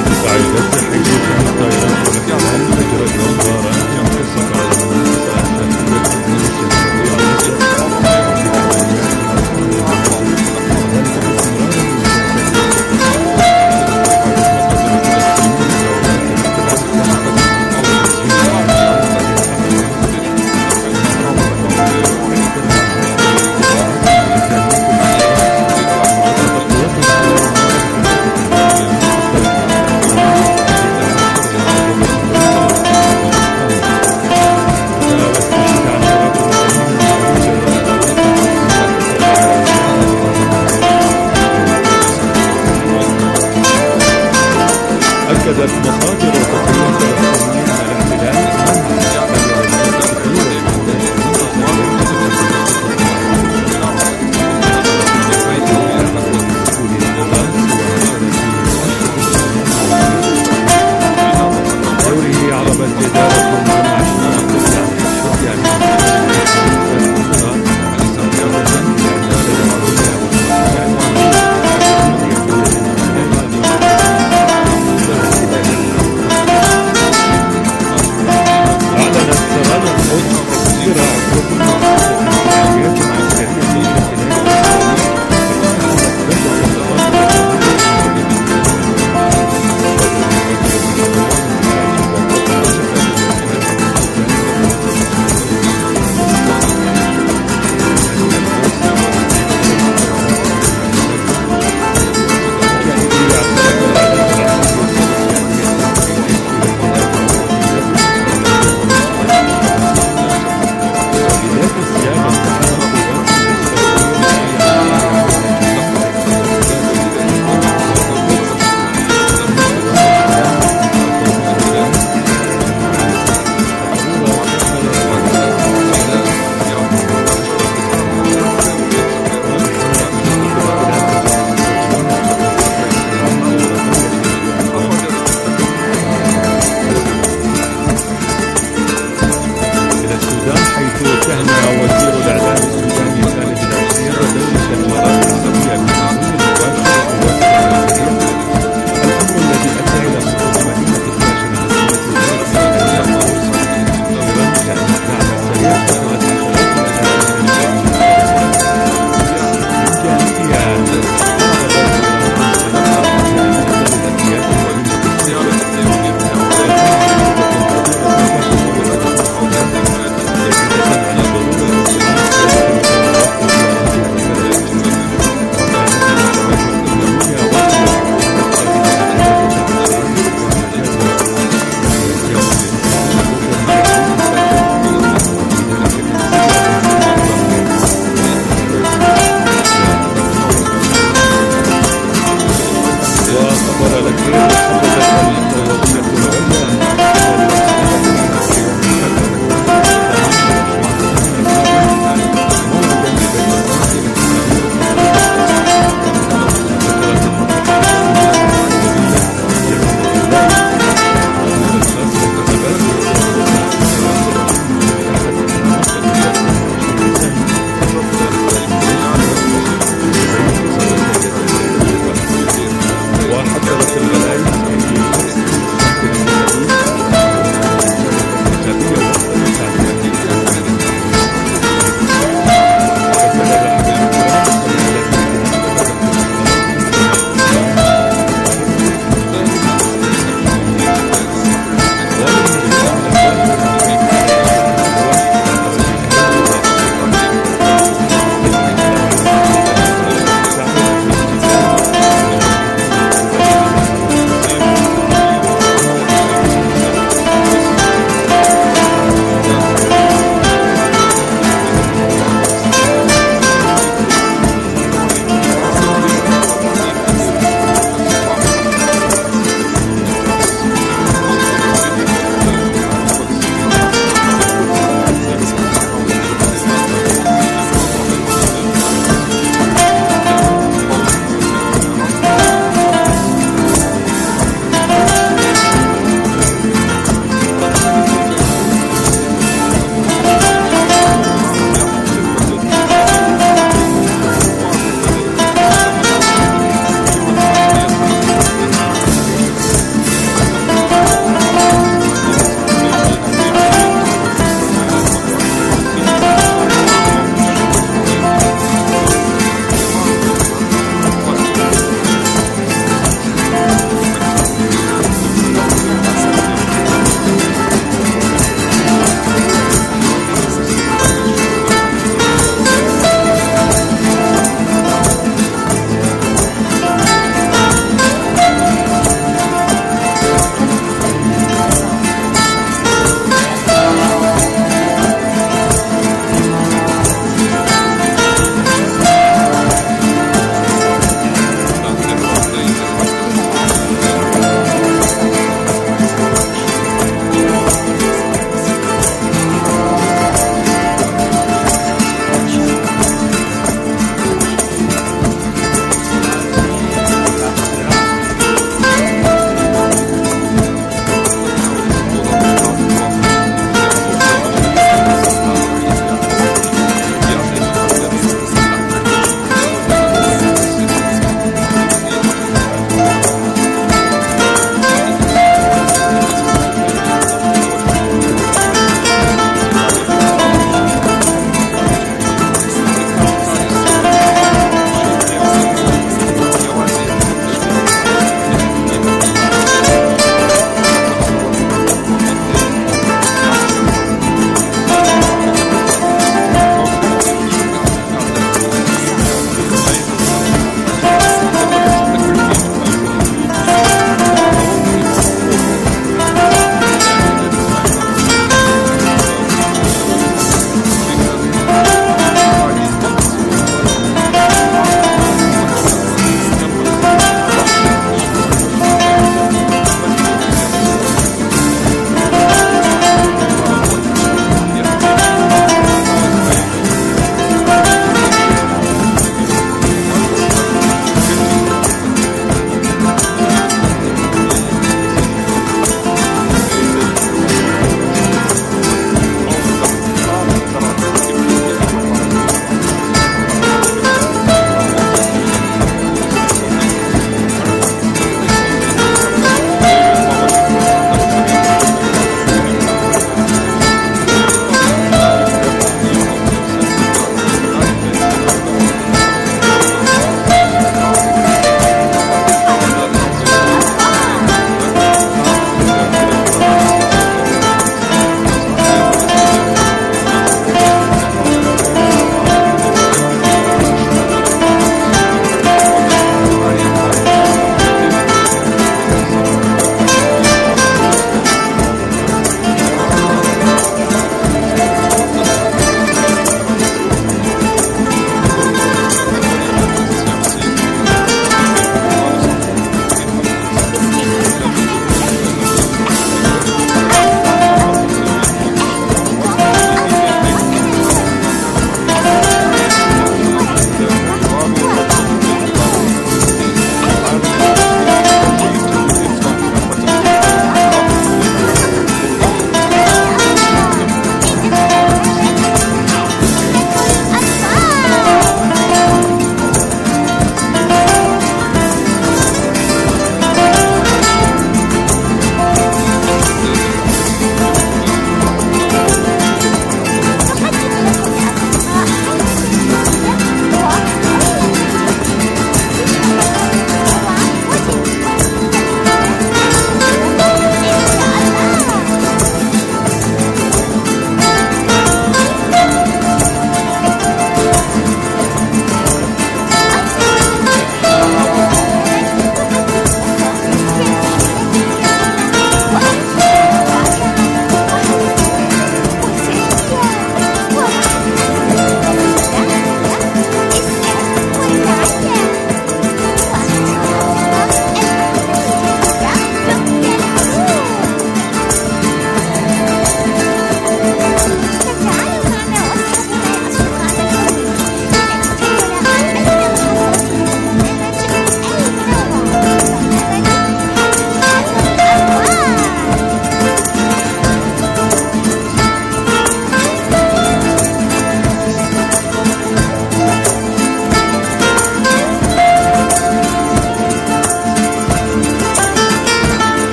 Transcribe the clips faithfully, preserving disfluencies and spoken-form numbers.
بعد تحقيق الطيران والاحتلال أجرت إصدارا ينقص على أكدت مصادر تقرير فلسطينيين أن الاحتلال دوره عربت إدارة مع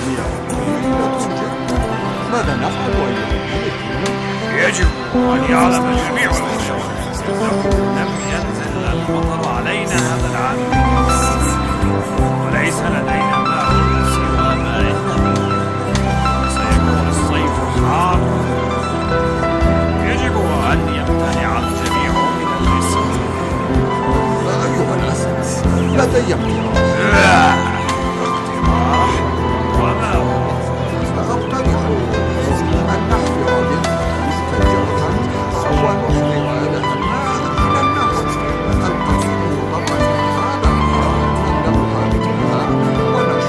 طويلة جدا. ماذا نفعل أيها الملك؟ يجب أن يعلم جميع المشاهدين أنه لم ينزل المطر علينا هذا العام، وليس لدينا ماء سوى ماء النهر. سيكون الصيف حارا، يجب أن يمتنع الجميع من الرسم. أيها الأسد، لدي اقتراح. اقتراح؟ وما هو؟ أقترح أن نحفر مستنجرة ونحمل هذا الماء إلى النهر القديم المضرة. هذا النهر نملأها بالماء ونشرب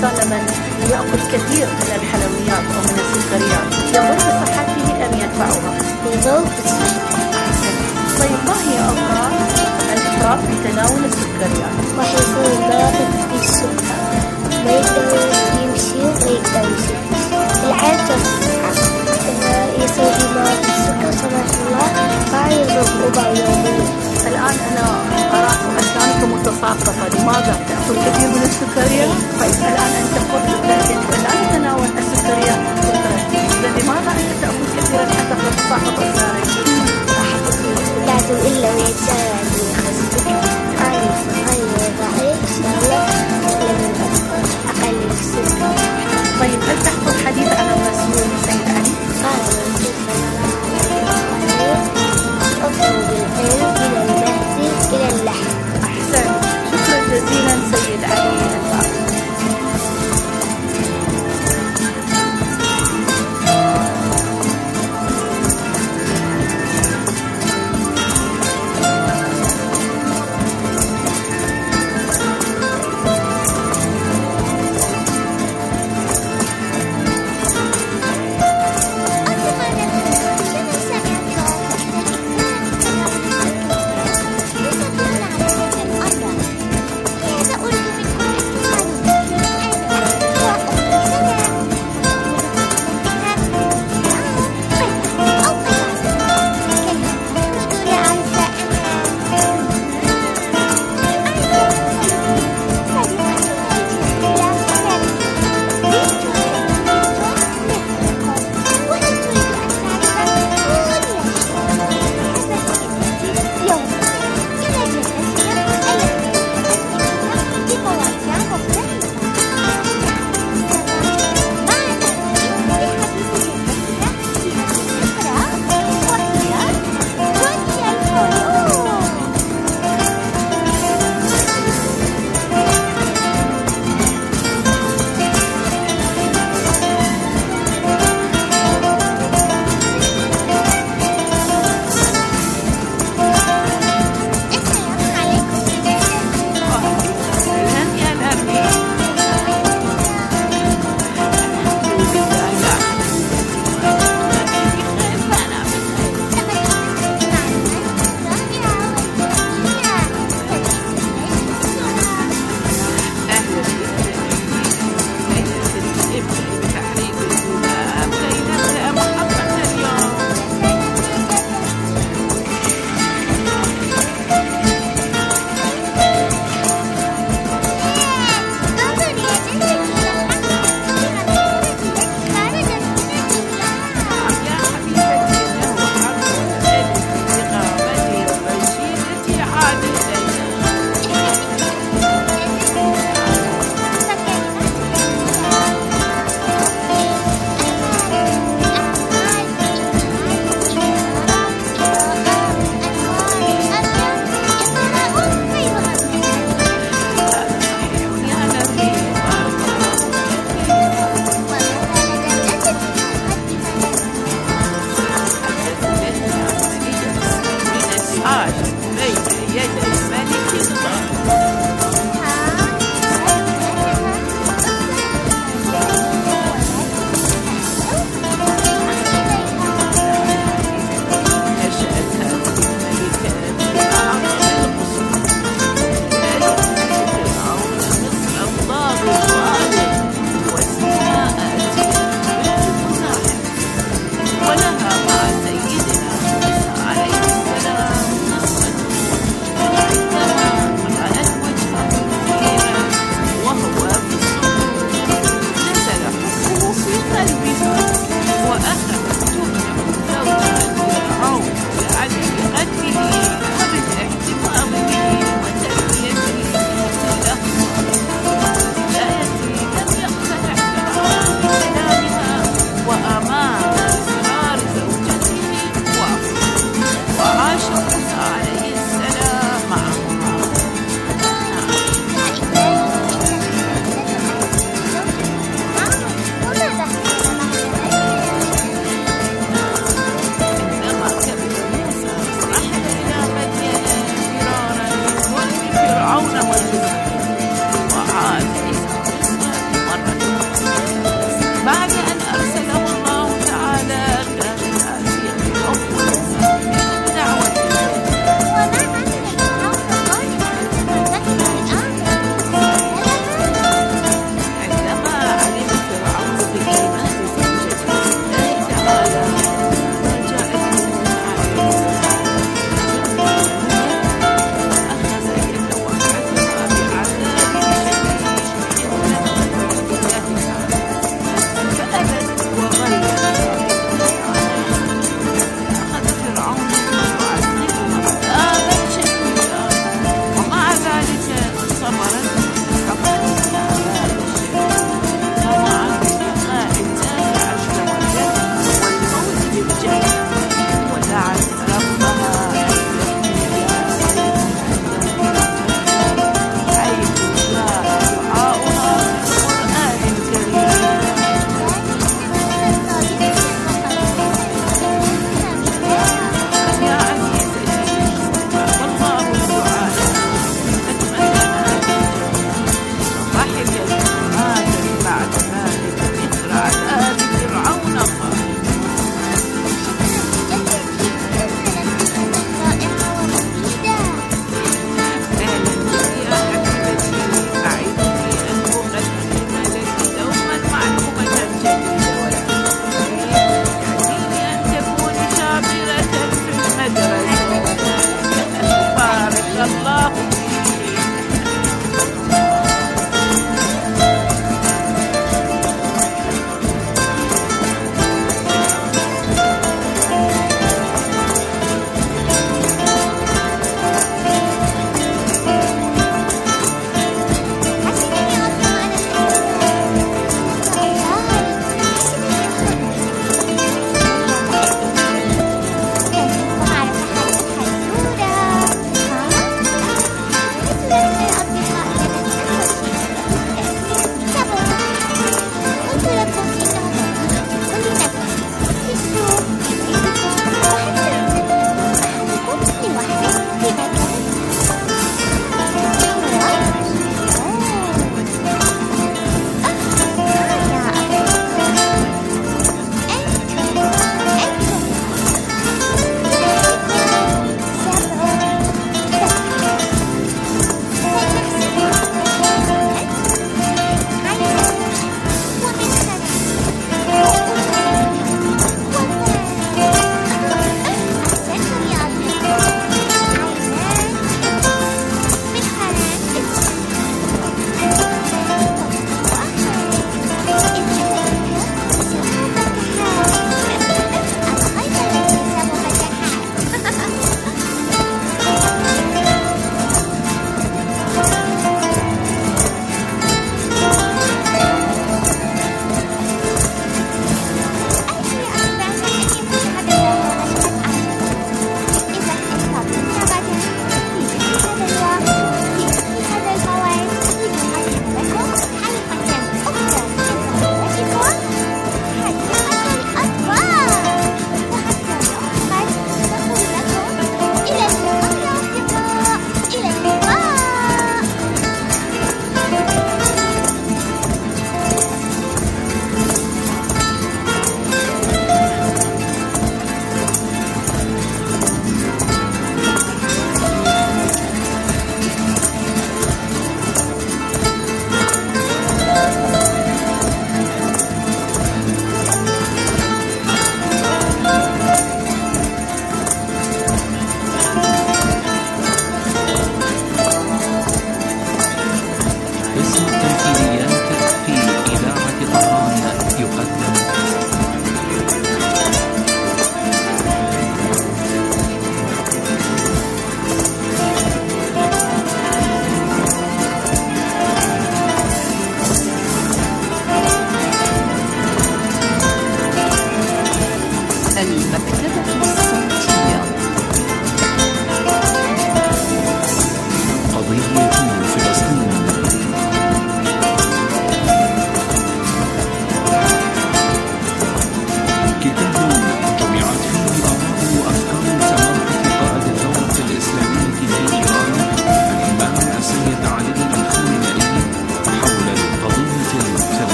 الإنسان لما يأكل كثير من الحلويات أو من السكريات يضر بصحته أم ينفعها؟ يضر بصحته. طيب ما هي أضرار الإفراط في تناول السكريات؟ راح يكون ضابط بالسكر، ما يقدر يمشي وما يقدر يسوي العادة الصحة. إذا يسوي مرض السكر سبحان الله ما يضر ربع يوميا. الآن أنا أراك أسنانك متساقطة، لماذا؟ تأكل كثير من السكريات؟ طيب الآن أنت قلت أنك لا تتناول السكريات بكثرة، لماذا أنت تأكل كثيرا حتى تتساقط أسنانك؟ لازم إلا ويتساعد ويخسك. أنا صغير ضعيف إن شاء الله لمن أقل السكر. طيب هل تحفظ حديث عن الرسول سيد علي؟ قال الرسول صلى الله عليه وسلم اطلب العلم إلى المهدي إلى اللحم. أحسن، شكرا جزيلا سيد علي الفاروق.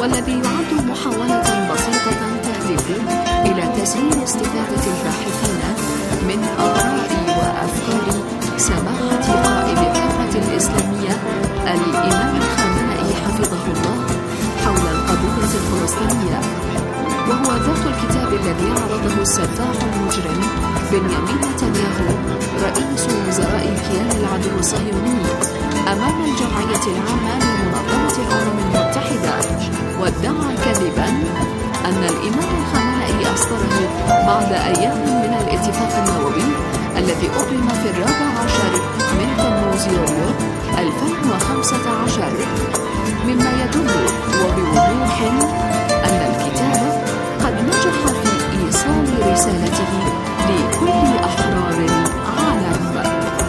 والذي يعد محاولة بسيطة تهدف إلى تسهيل استفادة الباحثين من آراء وأفكار سماحة قائد الثورة الإسلامية الإمام الخامنئي حفظه الله حول القضية الفلسطينية، وهو ذات الكتاب الذي عرضه السفاح المجرم بنيامين نتنياهو رئيس وزراء الكيان العدو الصهيوني أمام الجمعية العامة لمنظمة الأمم المتحدة، وادعى كذبا أن الإمام الخامنئي أصدره بعد أيام من الاتفاق النووي الذي أبرم في الرابع عشر من تموز يوليو ألفين وخمسة عشر، مما يدل وبوضوح أن الكتاب قد نجح في إيصال رسالته لكل أحرار العالم.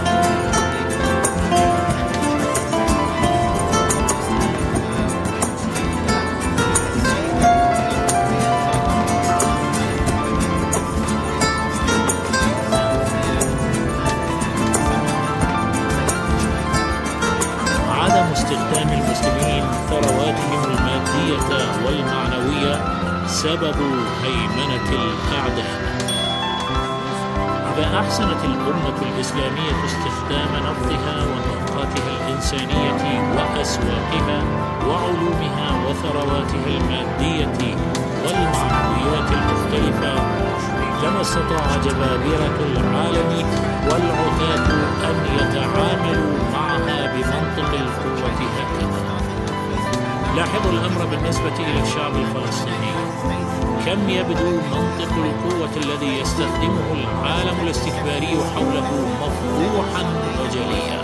عدم استخدام المسلمين ثرواتهم المادية والمعنوية سبب هيمنة الأعداء. إذا أحسنت الأمة الإسلامية استخدام نفطها وطاقاتها الإنسانية وأسواقها وعلومها وثرواتها المادية والمعنويات المختلفة، لما استطاع جبابرة العالم والعتاة أن يتعاملوا معها بمنطق القوة هكذا. لاحظوا الأمر بالنسبة إلى الشعب الفلسطيني، كم يبدو منطق القوة الذي يستخدمه العالم الاستكباري حوله مفضوحا وجليا.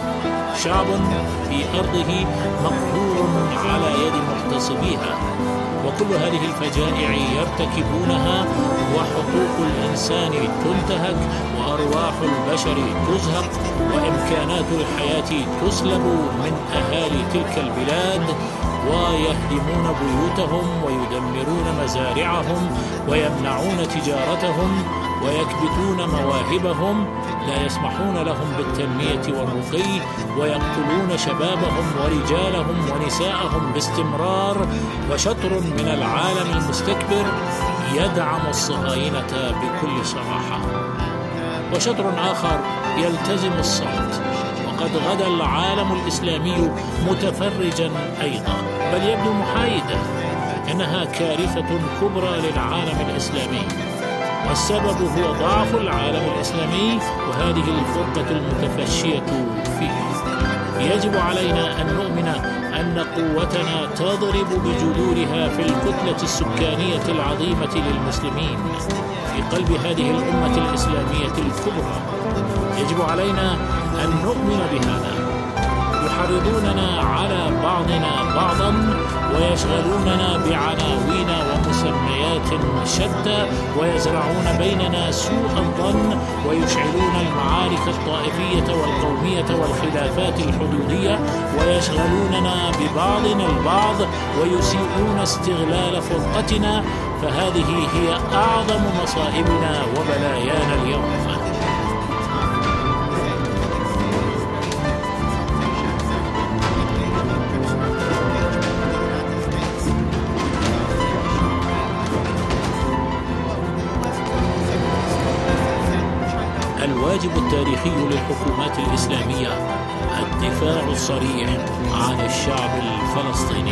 شعب في أرضه مقهور على يد محتصبيها، وكل هذه الفجائع يرتكبونها وحقوق الإنسان تنتهك وأرواح البشر تزهق وإمكانات الحياة تسلب من أهالي تلك البلاد، ويهدمون بيوتهم ويدمرون مزارعهم ويمنعون تجارتهم ويكبتون مواهبهم، لا يسمحون لهم بالتنمية والرقي، ويقتلون شبابهم ورجالهم ونساءهم باستمرار. وشطر من العالم المستكبر يدعم الصهاينة بكل صراحة، وشطر آخر يلتزم الصمت. وقد غدا العالم الإسلامي متفرجا أيضا، بل يبدو محايدا. إنها كارثة كبرى للعالم الإسلامي، والسبب هو ضعف العالم الإسلامي وهذه الفرقة المتفشية فيه. يجب علينا أن نؤمن أن قوتنا تضرب بجذورها في الكتلة السكانية العظيمة للمسلمين في قلب هذه الأمة الإسلامية الكبرى. يجب علينا أن نؤمن بهذا. يحرضوننا على بعضنا بعضا ويشغلوننا بعناوين ومسميات شتى، ويزرعون بيننا سوء الظن، ويشعلون المعارك الطائفية والقومية والخلافات الحدودية، ويشغلوننا ببعضنا البعض، ويسيئون استغلال فرقتنا. فهذه هي أعظم مصائبنا وبلايانا اليوم. الواجب التاريخي للحكومات الإسلامية الدفاع الصريح عن الشعب الفلسطيني.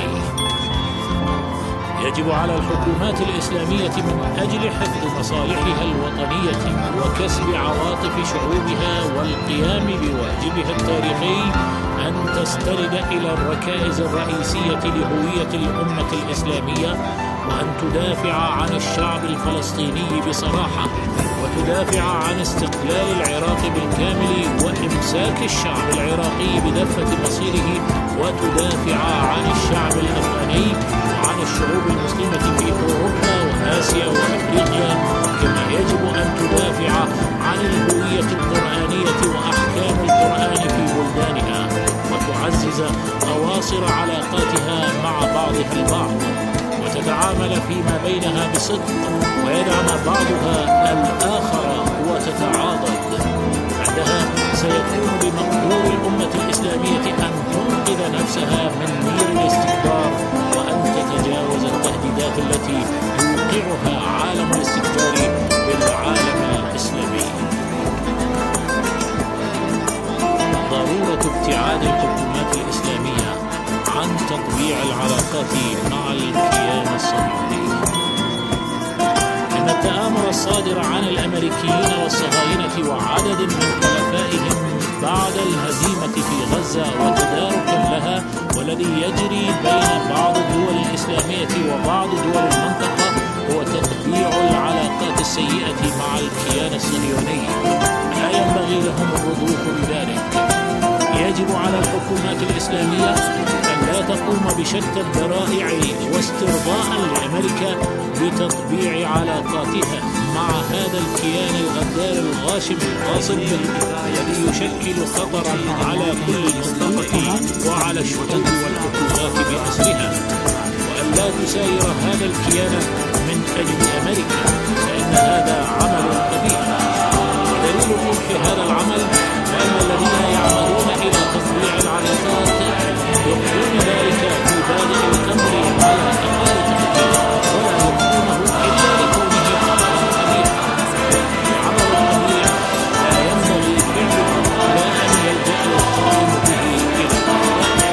يجب على الحكومات الإسلامية من أجل حفظ مصالحها الوطنية وكسب عواطف شعوبها والقيام بواجبها التاريخي أن تستند إلى الركائز الرئيسية لهوية الأمة الإسلامية، وأن تدافع عن الشعب الفلسطيني بصراحة، وتدافع عن استقلال العراق بالكامل وإمساك الشعب العراقي بدفة مصيره، وتدافع عن الشعب الأفغاني وعن الشعوب المسلمة في أوروبا وآسيا وأفريقيا. كما يجب أن تدافع عن الهوية القرآنية وأحكام القرآن في بلدانها، وتعزز أواصر علاقاتها مع بعضها البعض، وتتعامل فيما بينها بصدق، ويدعم بعضها الآخر وتتعاضد. بعدها سيكون بمقدور الأمة الإسلامية أن تنقذ نفسها من نير الاستكبار وأن تتجاوز الصعوبات التي يوقعها عالم الاستكبار بالعالم الإسلامي. ضرورة ابتعاد الحكومات الإسلامية عن تطبيع العلاقات مع الكيان الصهيوني. إن التآمر الصادر عن الأمريكيين والصهاينة وعدد من حلفائهم بعد الهزيمة في غزة وتداركا لها، والذي يجري بين بعض الدول الإسلامية وبعض دول المنطقة، هو تطبيع العلاقات السيئة مع الكيان الصهيوني. لا ينبغي لهم الرضوخ بذلك. يجب على الحكومات الإسلامية أن لا تقوم بشتى الذرائع واسترضاء لأمريكا بتطبيع علاقاتها مع هذا الكيان الغدار الغاشم الغاصب الذي يشكل خطرا على كل المنطقة وعلى الشعوب والحكومات بأسرها، وأن لا تساير هذا الكيان من أجل أمريكا، فإن هذا عمل قبيح. ودليل قبح هذا العمل أن الذين يعملون إلى تطبيع العلاقات يقولون ذلك في بادئ الأمر على أقل تقدير، ولا يقولونه إلا لكونه عملا قبيحا. العمل القبيح لا ينبغي فعله لا أن يلجأ القائم به إلى الإقرار.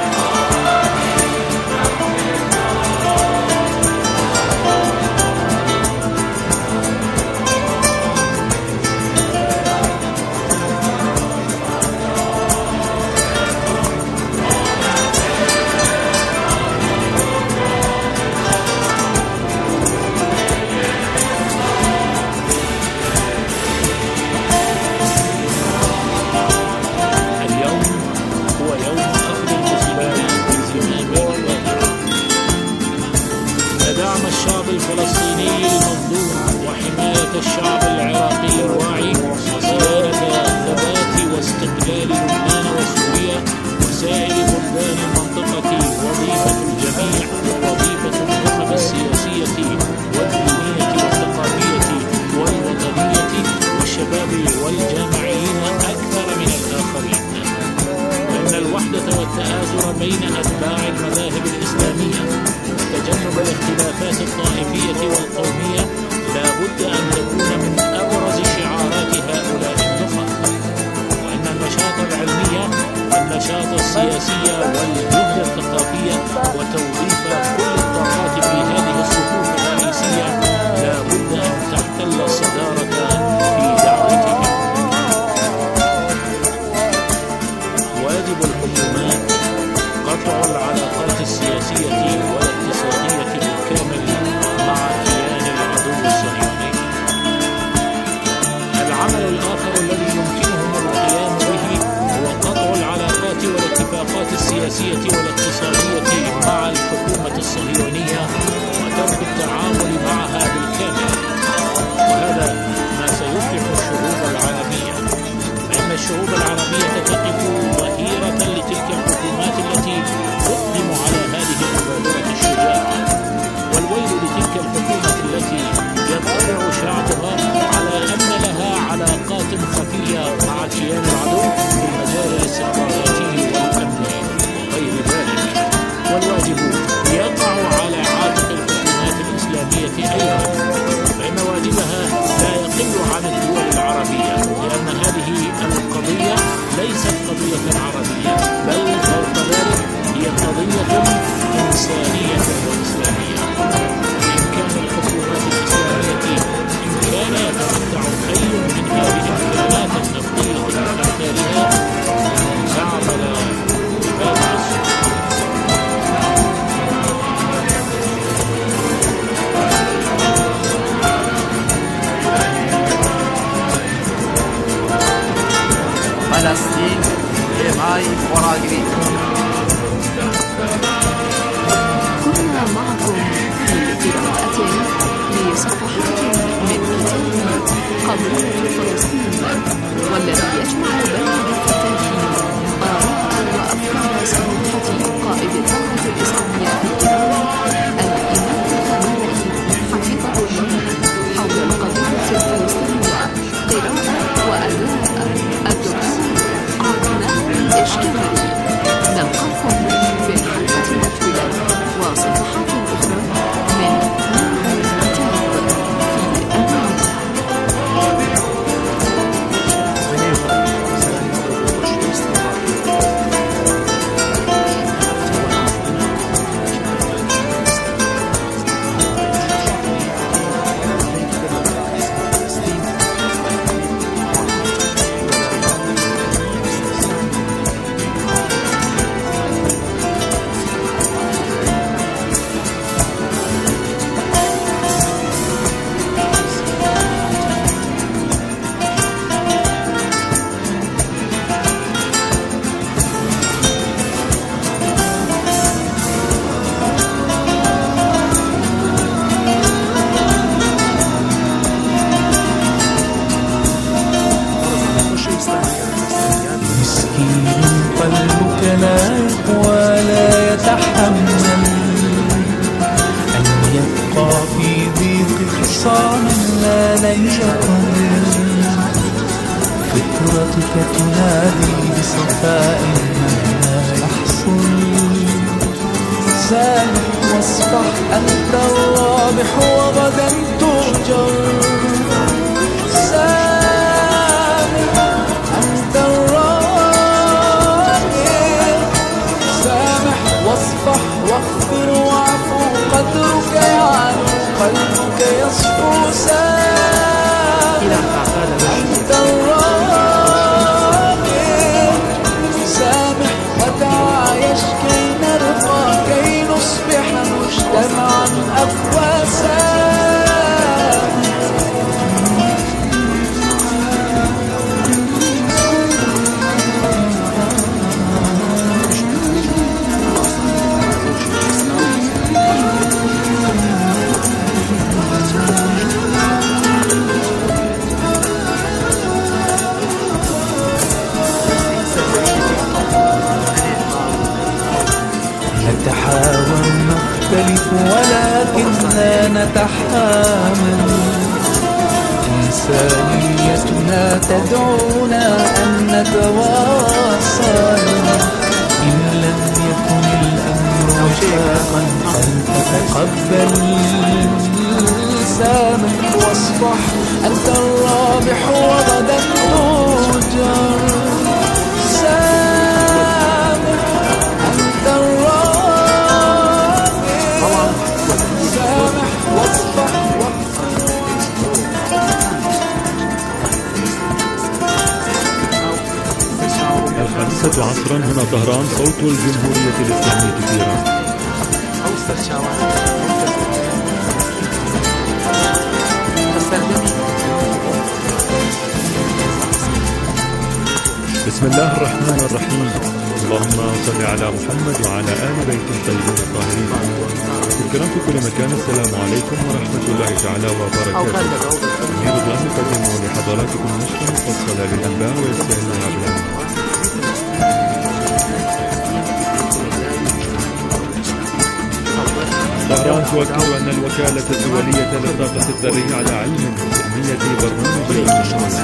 الفلسطيني المظلوم وحماية الشعب العراقي الواعي وصيانة ثبات واستقلال لبنان وسوريا وسائر بلدان المنطقة وظيفة الجميع، ووظيفة النخب السياسية والدينية والثقافية والوطنية والشباب والجامعيين أكثر من الآخرين. وإن الوحدة والتآزر بين أتباع المذاهب الإسلامية وتجنب الاختلافات الطائفية والقومية لا بد أن تكون من أبرز شعارات هؤلاء النخب. وأن النشاط العلمي والنشاط السياسي والجهد الثقافي وتوظيف كل الطاقات في هذه الصفوف الرئيسية لا بد أن تحتل الصدارة في دعوتهم. واجب الحكومات قطع العلاقات السياسية والاقتصادية بالكامل مع كيان العدو الصهيوني. العمل الآخر الذي يمكنهم القيام به هو قطع العلاقات والاتفاقات السياسية والاقتصادية مع الحكومة الصهيونية وترك التعامل معها بالكامل. وهذا ما سيفلح الشعوب العالمية، فإن الشعوب العربية تقف ظهيرة لتلك الحكومات التي تقدم على هذه المبادرة الشجاعة. والويل لتلك الحكومة التي يطلع شعبها على أن لها علاقات خفية مع كيان العدو في المجال الاستخباراتي والأمني وغير ذلك. والواجب يقع على عاتق الحكومات الإسلامية أيضا، فإن واجبها لا يقل عن الدول العربية، لأن هذه القضية ليست قضية عربية، بل فوق ذلك هي قضية إنسانية وإسلامية. بإمكان الحكومات الإسلامية إن كان يتمتع أي من هذه الكيانات النفطية من أمثالها أن تعمل بهذا السوء. فلسطين لماي وراغري. كنا معكم في قراءة لصفحات من كتاب قضية فلسطين، والذي يجمع بين الفتاة آراء وأفكار سموحة قائد الثورة الإسلامية في إيران الإمام الخامنئي حفظه الله حول القضية الفلسطينية. قراءة وأداء الدكتور عدنان الإشكالي. نلقاكم في الحلقة المقبلة وصفحات أخرى من مسكين قلبك لا يقوى لا يتحمل أن يبقى في ضيق خصام لا لن يقبل فطرتك تنادي بصفاء مهما يحصل سامح واصفح أنت الرابح وغدا تؤجر سامح أنت الرابح سامح واصفح واغفر واعفو قدرك يعلو قلبك يصفو سامح أنت الرابح سامح وتعايش كي نرقى كي نصبح مجتمعا أقوى نتحاور نختلف ولكن لا نتحامل إنسانيتنا تدعونا أن نتواصل إن لم يكن الأمر وفاقا فلتتقبل سامح واصفح أنت الرابح وغدا تؤجر سامح أنت الرابح سامح واصفح الخامسة عصرا هنا طهران صوت الجمهورية الإسلامية في إيران. بسم الله الرحمن الرحيم. اللهم صل على محمد وعلى آل بيت الطيبين الطاهرين. الكرام في كل مكان، السلام عليكم ورحمة الله تعالى وبركاته. أمير الدين يقدم لحضراتكم نشرة مفصلة للأنباء ويستهلنا بالأنباء. طهران تؤكد أن الوكالة الدولية للطاقة الذرية على علم بأهمية برنامج النووي.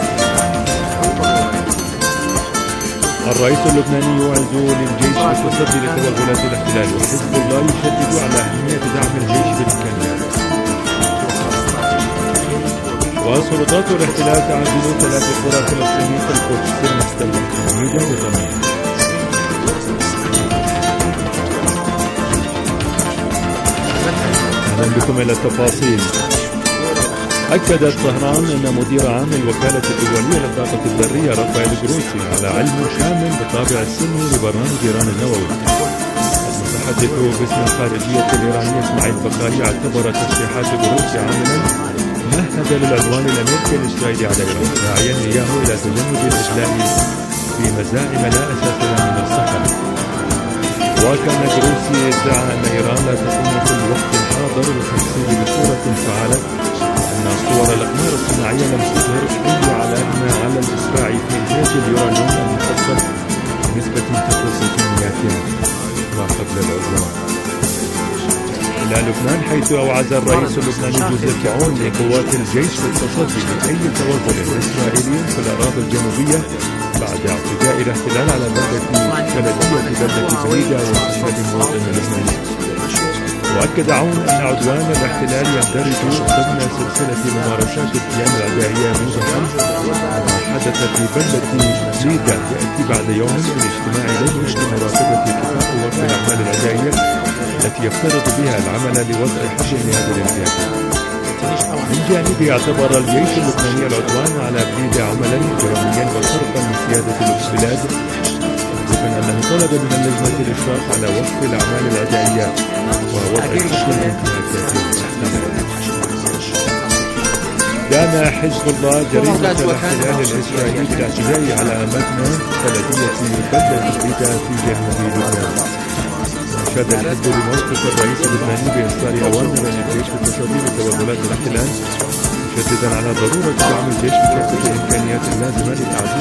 الرئيس اللبناني يوعد للجيش بالتصدي لتوغلات الاحتلال، وحزب الله يشدد على أهمية دعم الجيش بالإمكانيات. وسلطات الاحتلال تعزل ثلاث قرى فلسطينية في القدس المحتلة تمهيدا للرمي. أهلا بكم إلى التفاصيل. أكدت طهران أن مدير عام الوكالة الدولية للطاقة الذرية رافائيل جروسي على علم شامل بالطابع السلمي لبرنامج إيران النووي. المتحدث باسم الخارجية الإيرانية إسماعيل بقاي اعتبر تصريحات جروسي عاملا مهدا للعدوان الأمريكي الإسرائيلي على إيران، داعيا إياه إلى تجنب الإجلاء في مزاعم لا أساس لها من الصحة. وكان جروسي ادعى أن إيران لا تقوم في الوقت الحاضر بالتمثيل بصورة فعالة، أن صور الأقمار الصناعية لم تظهر أي علامة على الإسراع في إنتاج اليورانيوم المخصب بنسبة تخص كميات ما قبل العدوان. إلى لبنان، حيث أوعز الرئيس اللبناني جوزيف عون لقوات الجيش بالتصدي لأي توغل إسرائيلي في الأراضي الجنوبية بعد اعتداء الاحتلال على بلدة بلدية بلدة بريدة واستشهاد المواطن اللبناني. وأكد عون أن عدوان الاحتلال يندرج ضمن سلسلة ممارسات القيام العدائية منذ أمس. ما حدث في بلدة بريدة يأتي بعد يوم من اجتماع لجنة لمراقبة اتفاق وقف الأعمال العدائية التي يفترض بها العمل لوضع حل لهذا الانتهاك. من جانبه اعتبر الجيش اللبناني العدوان على بريدة عملا إجراميا وسرقا من سيادة البلاد، مضيفا أنه طلب من اللجنة الإشراف على وقف الأعمال العدائية ووضع حد الانتهاكات المحتملة. دان حزب الله جريمة الاحتلال الإسرائيلي بالاعتداء على مبنى بلدية بلدة بريدة في جنوب لبنان. أشاد الحزب بموقف الرئيس اللبناني بإصدار أوامر للجيش بالتصدي لتوغلات الاحتلال، مشددا على ضرورة دعم الجيش بكافة الإمكانيات اللازمة لتعزيز